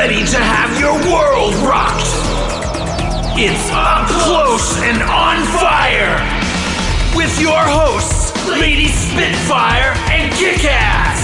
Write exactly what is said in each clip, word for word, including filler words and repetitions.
ready to have your world rocked. It's Up Close and On Fire with your hosts, Lady Spitfire and Kickass.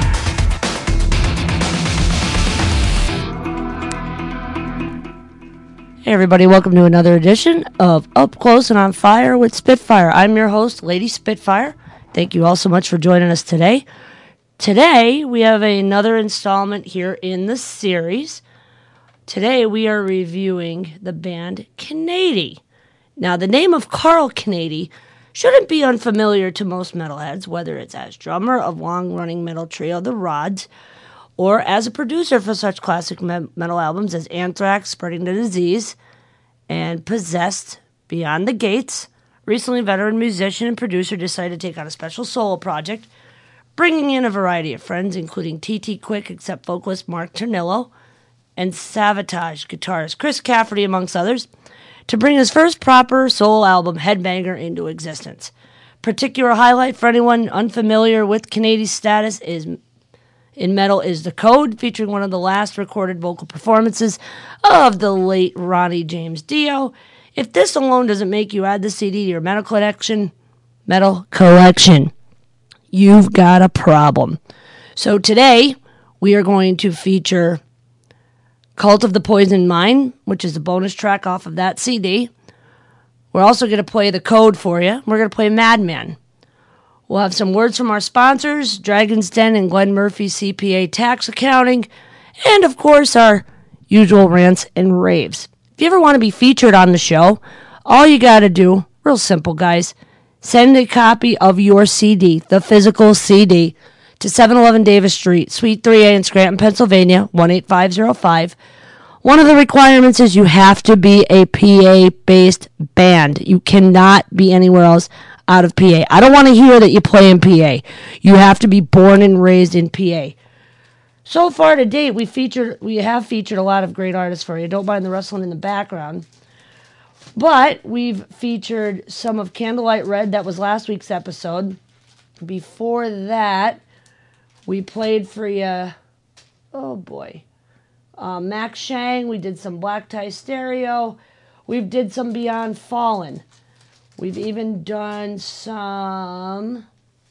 Hey everybody, welcome to another edition of Up Close and On Fire with Spitfire. I'm your host, Lady Spitfire. Thank you all so much for joining us today. Today, we have another installment here in the series. Today, we are reviewing the band Canady. Now, the name of Karl Canady shouldn't be unfamiliar to most metalheads, whether it's as drummer of long-running metal trio The Rods, or as a producer for such classic me- metal albums as Anthrax, Spreading the Disease, and Possessed, Beyond the Gates. Recently, veteran musician and producer decided to take on a special solo project, bringing in a variety of friends, including T T Quick, except vocalist Mark Ternillo, and Savatage guitarist Chris Cafferty, amongst others, to bring his first proper solo album, Headbanger, into existence. Particular highlight for anyone unfamiliar with Canady's status is in metal is The Code, featuring one of the last recorded vocal performances of the late Ronnie James Dio. If this alone doesn't make you add the C D to your metal collection, metal collection, you've got a problem. So today, we are going to feature Cult of the Poisoned Mind, which is the bonus track off of that C D. We're also going to play The Code for you. We're going to play Madman. We'll have some words from our sponsors, Dragon's Den and Glenn Murphy C P A Tax Accounting, and of course our usual rants and raves. If you ever want to be featured on the show, all you got to do, real simple guys, send a copy of your C D, the physical C D, to seven eleven Davis Street, Suite three A in Scranton, Pennsylvania, one eight five zero five. One of the requirements is you have to be a P A-based band. You cannot be anywhere else out of P A. I don't want to hear that you play in P A. You have to be born and raised in P A. So far to date, we featured, we have featured a lot of great artists for you. Don't mind the rustling in the background. But we've featured some of Candlelight Red. That was last week's episode. Before that, we played for you, oh boy, uh, Max Shang. We did some Black Tie Stereo. We've did some Beyond Fallen. We've even done some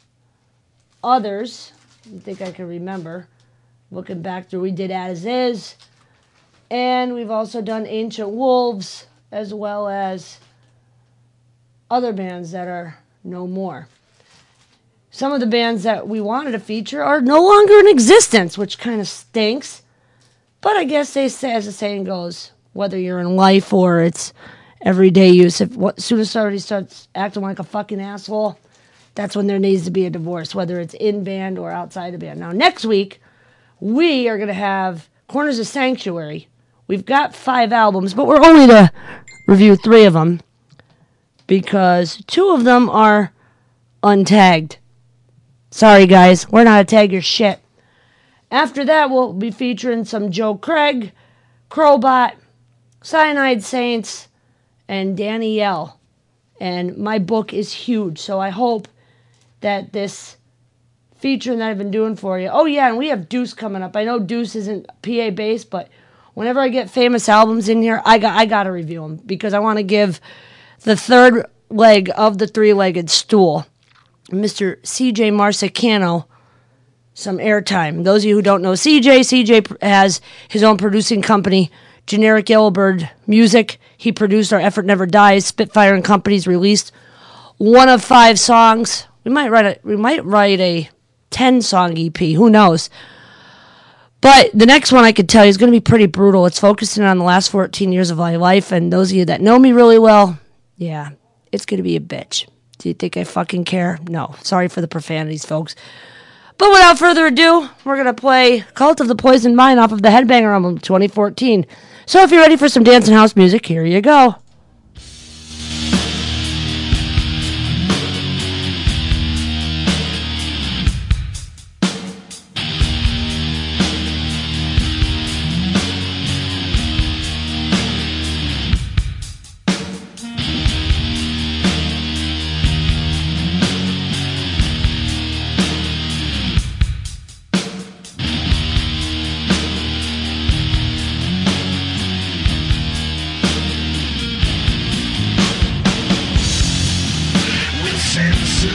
others. I think I can remember. Looking back through, we did As Is. And we've also done Ancient Wolves, as well as other bands that are no more. Some of the bands that we wanted to feature are no longer in existence, which kind of stinks. But I guess they say, as the saying goes, whether you're in life or it's everyday use, if what, as soon as somebody starts acting like a fucking asshole, that's when there needs to be a divorce, whether it's in band or outside the band. Now, next week, we are going to have Corners of Sanctuary. We've got five albums, but we're only to review three of them because two of them are untagged. Sorry, guys. We're not to tag your shit. After that, we'll be featuring some Joe Craig, Crowbot, Cyanide Saints, and Danielle. And my book is huge, so I hope that this featuring that I've been doing for you. Oh, yeah, and we have Deuce coming up. I know Deuce isn't P A-based, but whenever I get famous albums in here, I got I got to review them because I want to give the third leg of the three-legged stool, Mister C J Marsicano, some airtime. Those of you who don't know C J, C J has his own producing company, Generic Yellowbird Music. He produced our Effort Never Dies. Spitfire and Company's released one of five songs. We might write a we might write a ten-song E P. Who knows? But the next one I could tell you is going to be pretty brutal. It's focusing on the last fourteen years of my life, and those of you that know me really well, yeah, it's going to be a bitch. Do you think I fucking care? No. Sorry for the profanities, folks. But without further ado, we're going to play Cult of the Poisoned Mind off of the Headbanger album twenty fourteen. So if you're ready for some dance and house music, here you go.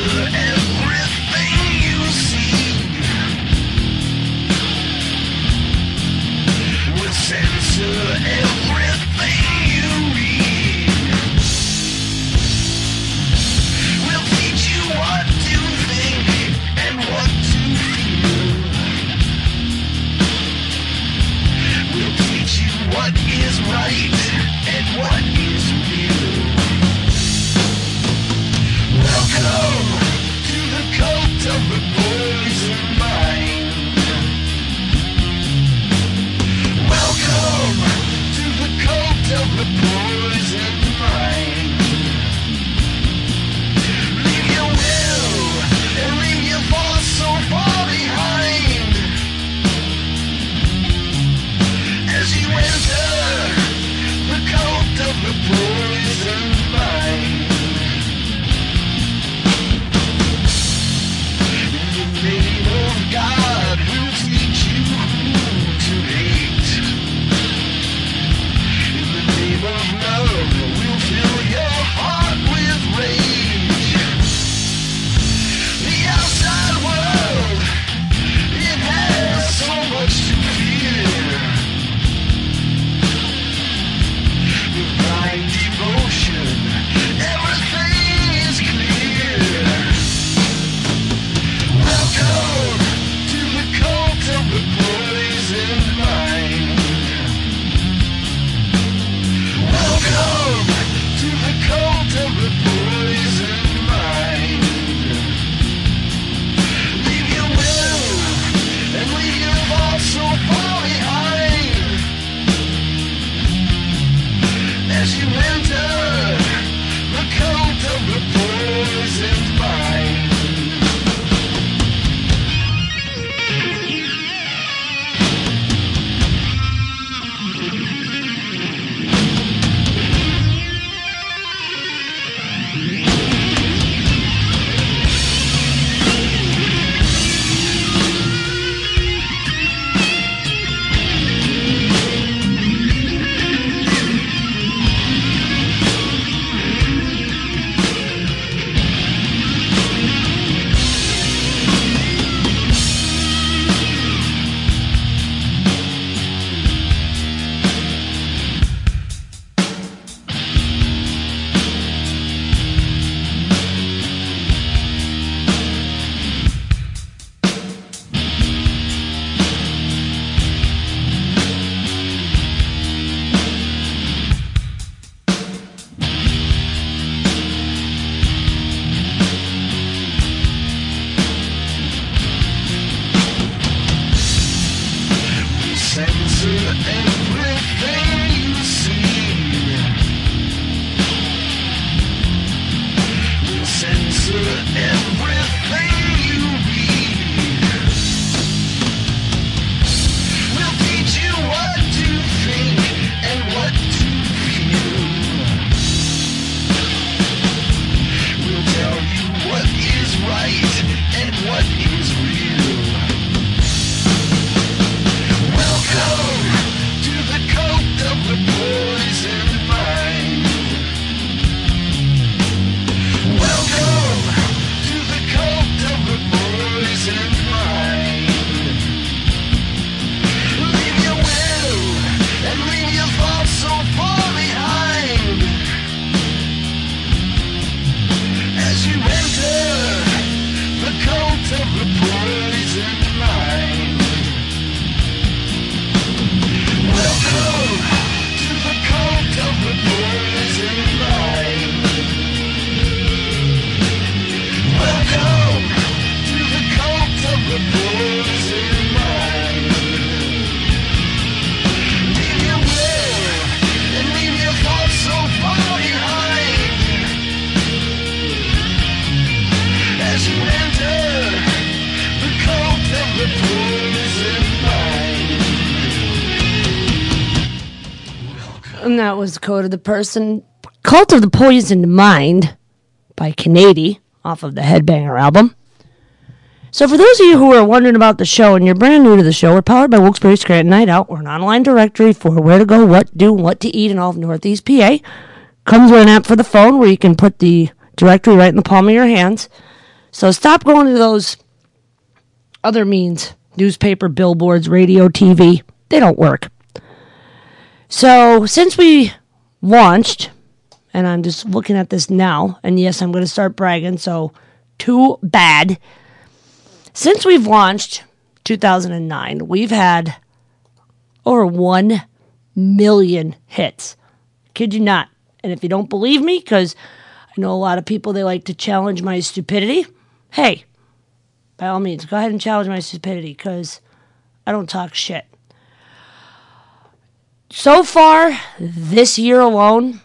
And that was Code of the Person, Cult of the Poisoned Mind by Canady off of the Headbanger album. So for those of you who are wondering about the show and you're brand new to the show, we're powered by Wilkes-Barre Scranton Night Out. We're an online directory for where to go, what to do, what to eat in all of Northeast P A. Comes with an app for the phone where you can put the directory right in the palm of your hands. So stop going to those other means, newspaper, billboards, radio, T V. They don't work. So since we launched, and I'm just looking at this now, and yes, I'm going to start bragging, so too bad. Since we've launched two thousand nine, we've had over one million hits. Kid you not. And if you don't believe me, because I know a lot of people, they like to challenge my stupidity, hey, by all means, go ahead and challenge my stupidity, because I don't talk shit. So far, this year alone,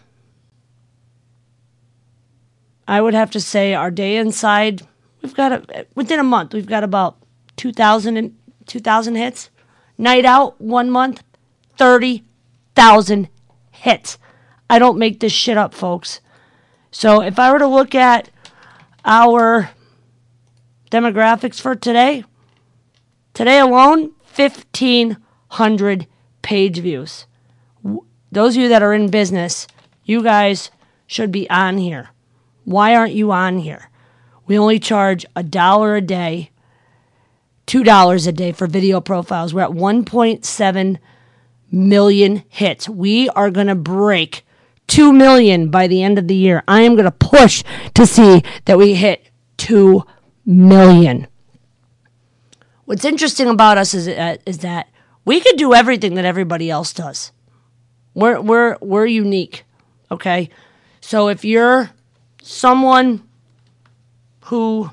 I would have to say our day inside, we've got, a, within a month, we've got about two thousand, two thousand hits. Night out, one month, thirty thousand hits. I don't make this shit up, folks. So if I were to look at our demographics for today, today alone, fifteen hundred page views. Those of you that are in business, you guys should be on here. Why aren't you on here? We only charge a dollar a day, two dollars a day for video profiles. We're at one point seven million hits. We are going to break two million by the end of the year. I am going to push to see that we hit two million. What's interesting about us is, uh, is that we could do everything that everybody else does. We're we're we're unique, okay? So if you're someone who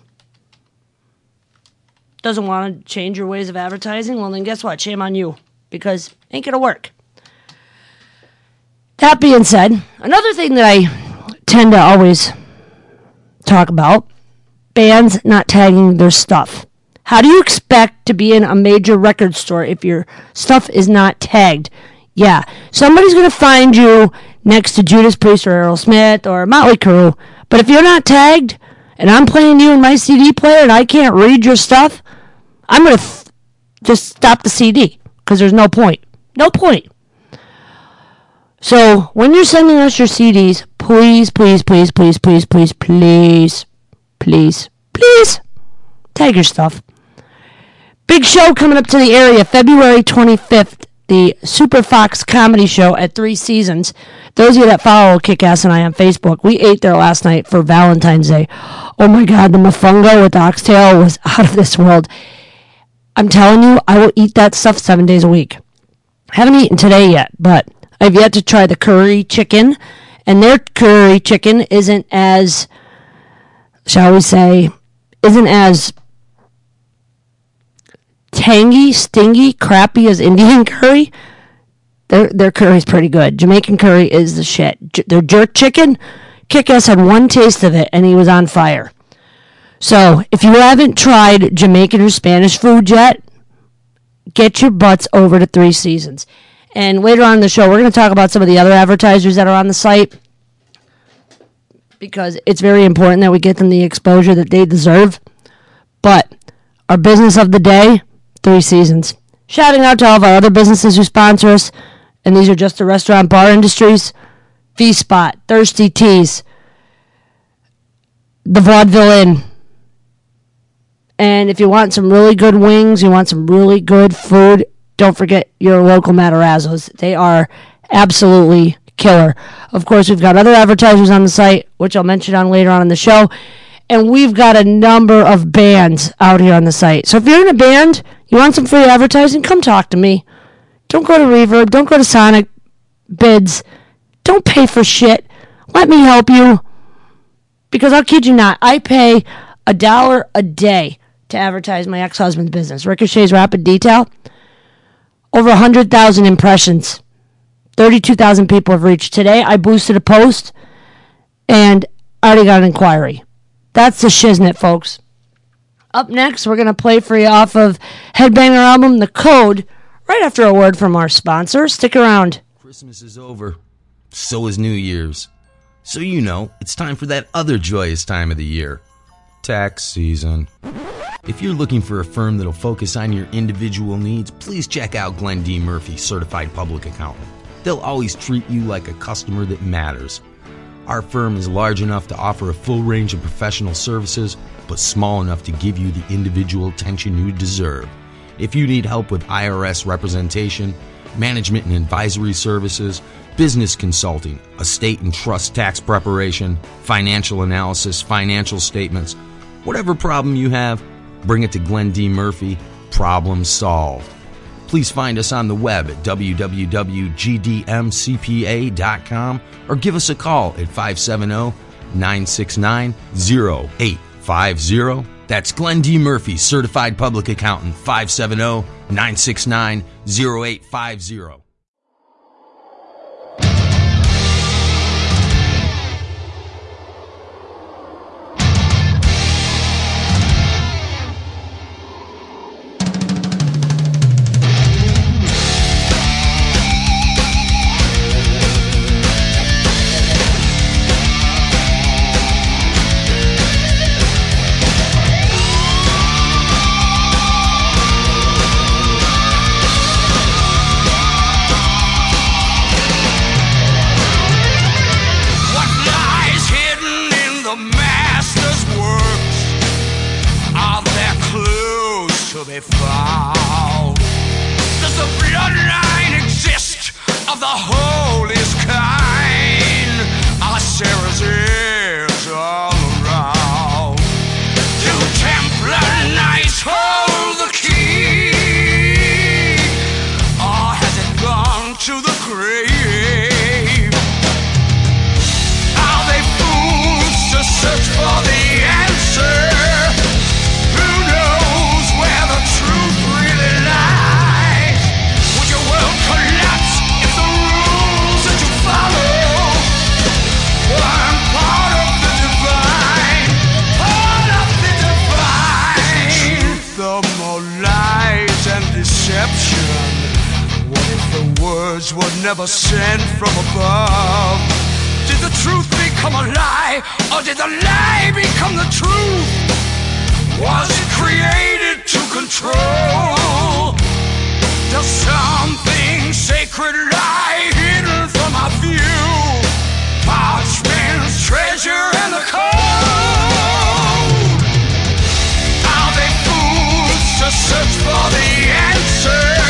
doesn't want to change your ways of advertising, well then guess what? Shame on you, because it ain't gonna work. That being said, another thing that I tend to always talk about, bands not tagging their stuff. How do you expect to be in a major record store if your stuff is not tagged? Yeah, somebody's going to find you next to Judas Priest or Aerosmith or Motley Crue, but if you're not tagged and I'm playing you in my C D player and I can't read your stuff, I'm going to th- just stop the C D because there's no point. No point. So when you're sending us your C Ds, please, please, please, please, please, please, please, please, please, tag your stuff. Big show coming up to the area, February twenty-fifth, the Super Fox Comedy Show at Three Seasons. Those of you that follow Kick-Ass and I on Facebook, we ate there last night for Valentine's Day. Oh my God, the mofongo with oxtail was out of this world. I'm telling you, I will eat that stuff seven days a week. Haven't eaten today yet, but I've yet to try the curry chicken, and their curry chicken isn't as, shall we say, isn't as tangy, stingy, crappy as Indian curry. Their their curry's pretty good. Jamaican curry is the shit. J- their jerk chicken, Kick-Ass had one taste of it, and he was on fire. So, if you haven't tried Jamaican or Spanish food yet, get your butts over to Three Seasons. And later on in the show, we're going to talk about some of the other advertisers that are on the site, because it's very important that we get them the exposure that they deserve. But our business of the day, Three Seasons. Shouting out to all of our other businesses who sponsor us, and these are just the restaurant bar industries: V-Spot, Thirsty Teas, the Vaudeville Inn. And if you want some really good wings, you want some really good food, don't forget your local Matarazzo's. They are absolutely killer. Of course, we've got other advertisers on the site, which I'll mention on later on in the show. And we've got a number of bands out here on the site. So if you're in a band, you want some free advertising, come talk to me. Don't go to Reverb. Don't go to Sonic Bids. Don't pay for shit. Let me help you. Because I'll kid you not, I pay a dollar a day to advertise my ex-husband's business, Ricochet's Rapid Detail. Over one hundred thousand impressions. thirty-two thousand people have reached. Today, I boosted a post, and I already got an inquiry. That's the shiznit, folks. Up next, we're going to play for you off of Headbanger album, The Code, right after a word from our sponsor. Stick around. Christmas is over. So is New Year's. So you know, it's time for that other joyous time of the year. Tax season. If you're looking for a firm that'll focus on your individual needs, please check out Glenn D. Murphy, Certified Public Accountant. They'll always treat you like a customer that matters. Our firm is large enough to offer a full range of professional services, but small enough to give you the individual attention you deserve. If you need help with I R S representation, management and advisory services, business consulting, estate and trust tax preparation, financial analysis, financial statements, whatever problem you have, bring it to Glenn D. Murphy. Problem solved. Please find us on the web at w w w dot g d m c p a dot com or give us a call at five seven zero, nine six nine, zero eight five zero. That's Glenn D. Murphy, Certified Public Accountant, five seven zero, nine six nine, zero eight five zero. Never sent from above. Did the truth become a lie, or did the lie become the truth? Was it created to control? Does something sacred lie hidden from our view? Parchment's treasure and the code. Are they fools to search for the answer?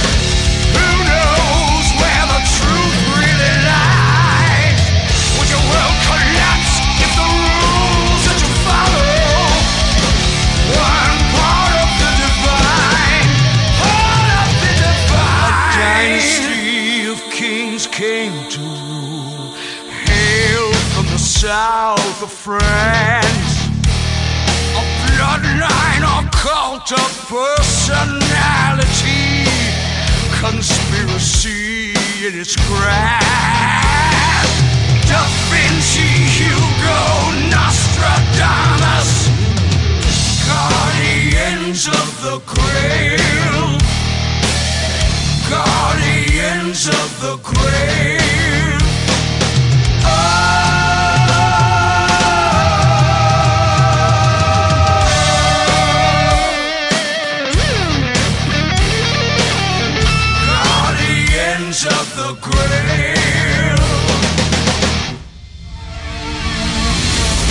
Came to rule, hailed from the south of France, a bloodline, a cult of personality, conspiracy in its grasp. Da Vinci, Hugo, Nostradamus, guardians of the Grail, guardians of the Grail. Guardians of the Grail.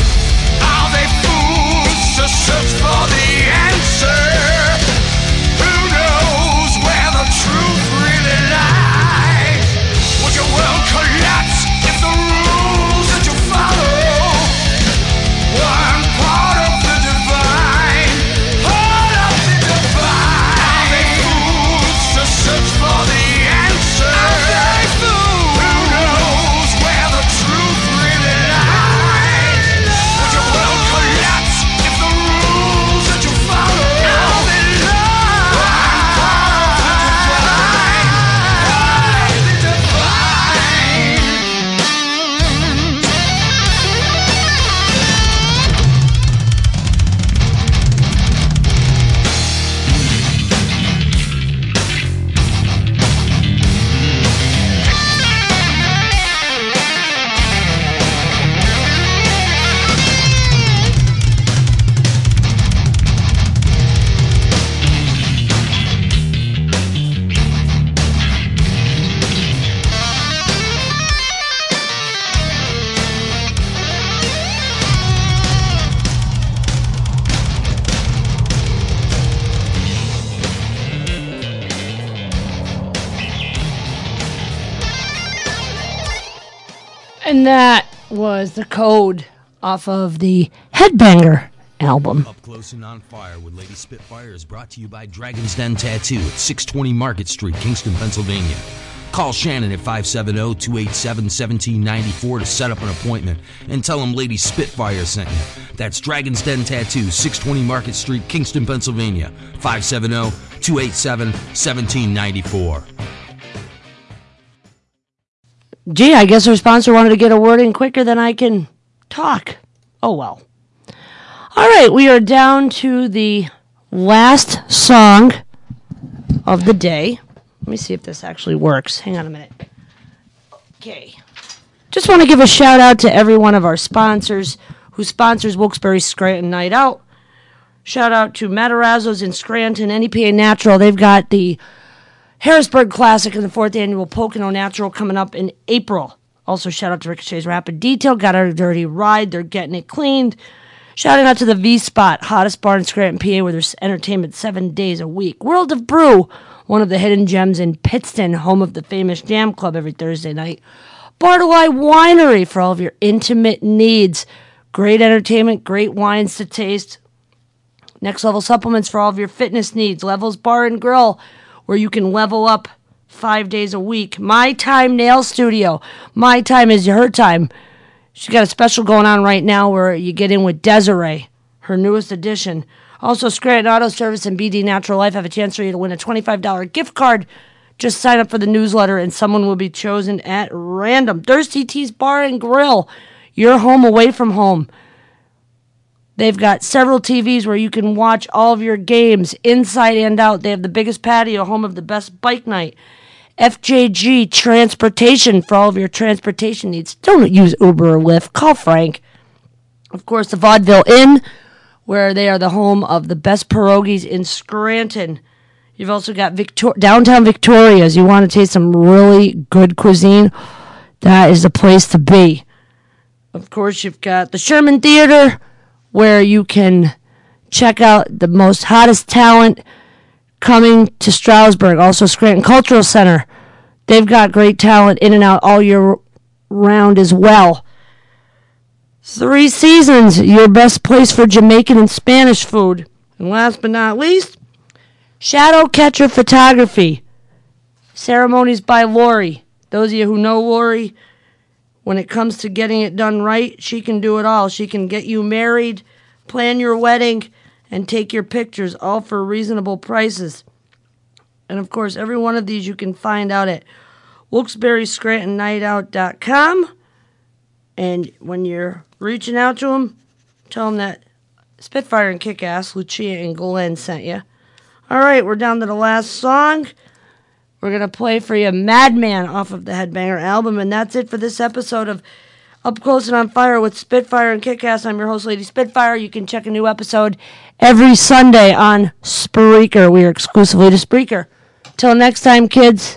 And that was The Code off of the Headbanger album. Up Close and On Fire with Lady Spitfire is brought to you by Dragon's Den Tattoo at six twenty Market Street, Kingston, Pennsylvania. Call Shannon at five seven zero, two eight seven, one seven nine four to set up an appointment and tell him Lady Spitfire sent you. That's Dragon's Den Tattoo, six twenty Market Street, Kingston, Pennsylvania. five seven zero, two eight seven, one seven nine four. Gee, I guess our sponsor wanted to get a word in quicker than I can talk. Oh well. All right, we are down to the last song of the day. Let me see if this actually works. Hang on a minute. Okay. Just want to give a shout out to every one of our sponsors who sponsors Wilkes-Barre Scranton Night Out. Shout out to Matarazzo's in Scranton, N E P A Natural. They've got the Harrisburg Classic and the fourth annual Pocono Natural coming up in April. Also, shout out to Ricochet's Rapid Detail. Got our dirty ride. They're getting it cleaned. Shouting out to the V-Spot, hottest bar in Scranton, P A, where there's entertainment seven days a week. World of Brew, one of the hidden gems in Pittston, home of the famous Jam Club every Thursday night. Bartolai Winery for all of your intimate needs. Great entertainment, great wines to taste. Next Level Supplements for all of your fitness needs. Levels Bar and Grill, where you can level up five days a week. My Time Nail Studio. My time is your time. She's got a special going on right now where you get in with Desiree, her newest addition. Also, Scranton Auto Service and B D Natural Life have a chance for you to win a twenty-five dollars gift card. Just sign up for the newsletter and someone will be chosen at random. Thirsty Teas Bar and Grill, your home away from home. They've got several T Vs where you can watch all of your games inside and out. They have the biggest patio, home of the best bike night. F J G Transportation for all of your transportation needs. Don't use Uber or Lyft. Call Frank. Of course, the Vaudeville Inn, where they are the home of the best pierogies in Scranton. You've also got Victor- downtown Victoria's. You want to taste some really good cuisine? That is the place to be. Of course, you've got the Sherman Theater, where you can check out the most hottest talent coming to Stroudsburg. Also, Scranton Cultural Center. They've got great talent in and out all year round as well. Three Seasons, your best place for Jamaican and Spanish food. And last but not least, Shadow Catcher Photography. Ceremonies by Lori. Those of you who know Lori, when it comes to getting it done right, she can do it all. She can get you married, plan your wedding, and take your pictures, all for reasonable prices. And of course, every one of these you can find out at Wilkes-Barre Scranton Night Out dot com. And when you're reaching out to them, tell them that Spitfire and Kick-Ass, Lucia and Glenn sent you. All right, we're down to the last song. We're going to play for you Madman off of the Headbanger album. And that's it for this episode of Up Close and On Fire with Spitfire and Kick-Ass. I'm your host, Lady Spitfire. You can check a new episode every Sunday on Spreaker. We are exclusively to Spreaker. Till next time, kids.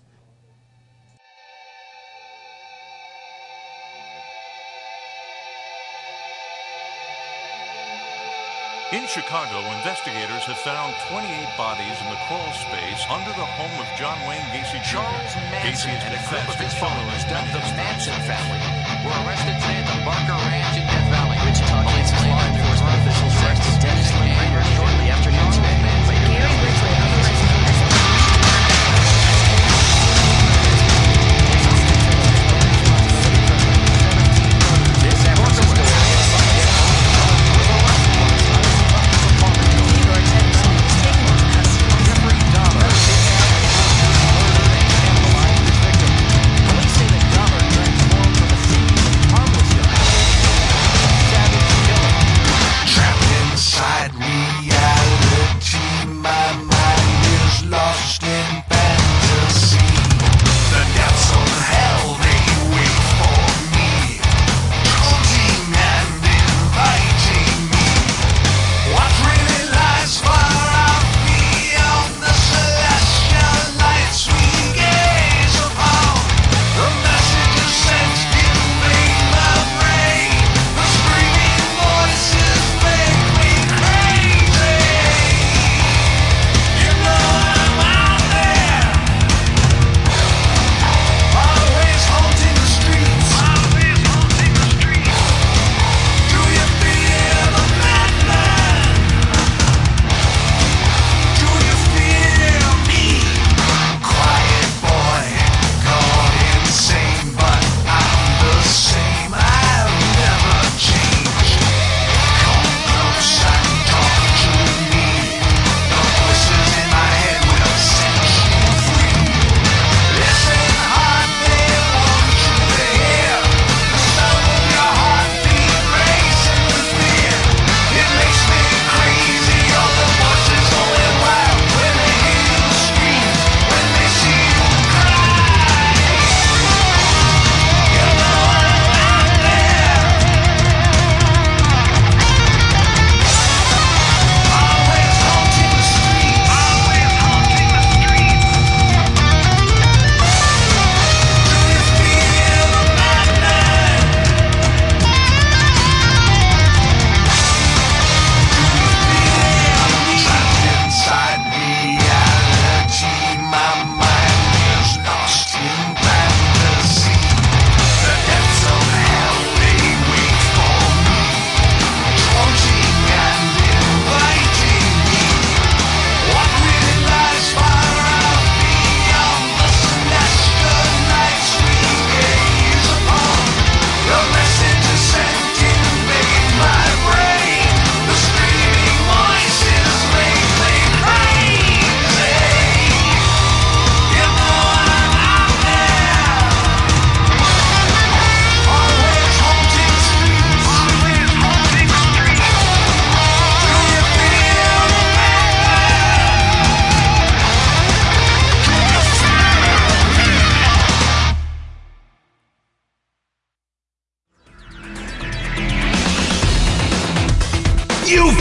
In Chicago, investigators have found twenty-eight bodies in the crawl space under the home of John Wayne Gacy Junior Charles Manson Gacy and a group of confessed his to killing followers many dubbed the victims. Manson family were arrested today at the Barker Ranch in Death Valley. Wichita Police law enforcement officials arrested Dennis Lindbergh shortly after noon today. Gary Ridgway, other Police say that Dahmer transformed from a seemingly harmless guy to a savage killer.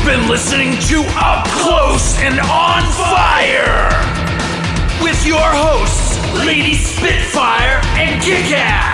been listening to Up Close and On Fire with your hosts, Lady Spitfire and Kick-Ass.